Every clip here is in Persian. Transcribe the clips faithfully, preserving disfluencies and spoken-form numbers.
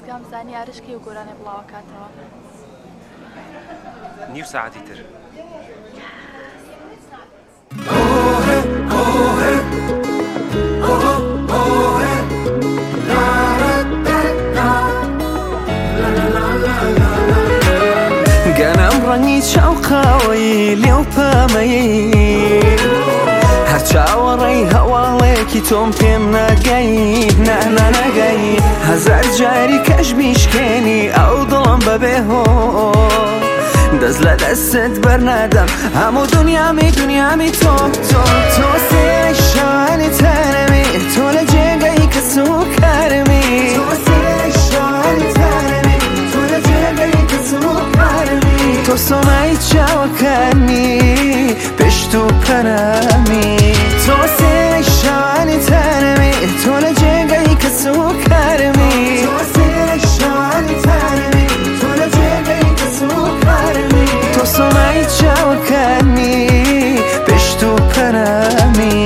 خۆزگام زانی ئارشکی و گۆرانێ بڵاوکاتەوە. نیو ساعتی تر. گەنم ڕەنگی چاوقاوەی لێو پەمەی هەر چاوەڕێی هەواڵێکی تۆم پێم ناگەی نانا نەگەی هەزار جاری کەش میشکێنی ئەو دڵم بەبێ هۆ دەست لە دەستت بەرنادەم هەموو دنیامی دنیامی تۆ تۆ تۆ سێ شانی تەنەمی تۆ لە جێگەی کەس و کارمی تۆ سێ شانی تەنەمی تۆ لە جێگەی کەس و کارمی تۆ سۆنای چاوەکانی پشت و پەنامی تۆ سێ شانی تەنەمی تۆ لە جێگەی کەس و کارمی تۆ سێ شانی تەنەمی تۆ لە جێگەی کەس و کارمی تۆ سۆنای چاوەکانی پشت و پەنامی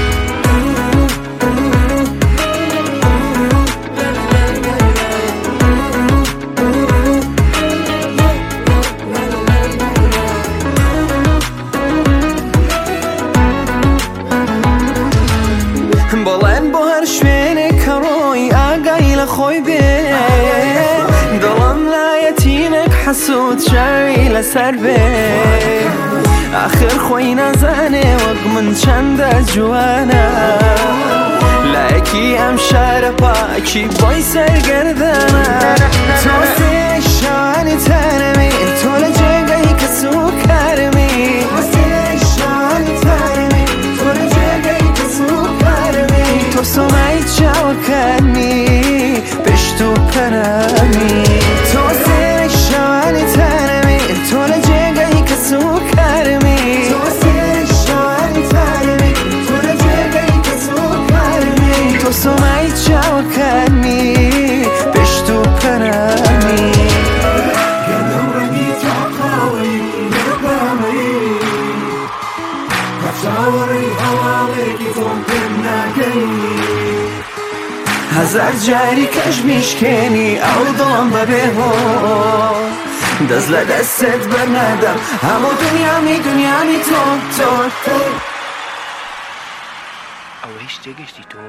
بەڵێن بۆ هەر شوێنێک کە ڕۆی ئاگای لە خۆی بێ دڵم لایەتینێک حەسوود چاوی لەسەر بێ ئاخر خۆی نازانێ وەک من چەندە جوانە لایەکی ئەم شارە پاکی بۆی سەرگەردانە تۆ سێ شانی تەنەمی تۆ لە جێگەی کەس و کارمی تۆ سێ شانی تەنەمی تۆ لە جێگەی کەس و کارمی تۆ سۆنای چاوەکانی پشت و پەنامی تۆ سێ شانی تەنەمی تۆ لە جێگەی کەس و کارمی تۆ سێ شانی تەنەمی تۆ لە جێگەی کەس و کارمی تۆ سۆنای چاوەکانی پشت و پەنامی گەنم ڕەنگی چاوقاوەی لێو پەمەی هەر چاوەڕێی هەواڵێکی تۆم پێم ناگەی هەزار جاری کەش میشکێنی ئەو دڵم بەبێ هۆ دەست لە دەستت بەرنادەم هەموو دنیامی دنیامی تۆ تۆ تۆ ئەوەی شتێگەشتی تۆ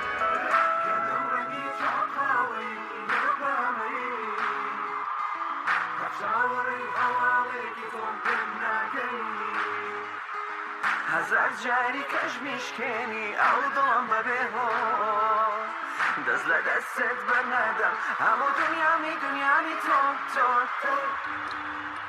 هەزار جاری کەش میشکێنی ئەو دڵم بەبێ هۆ دەست لە دەستت بەرنادەم هەموو دنیامی دنیامی تۆ تۆ تۆ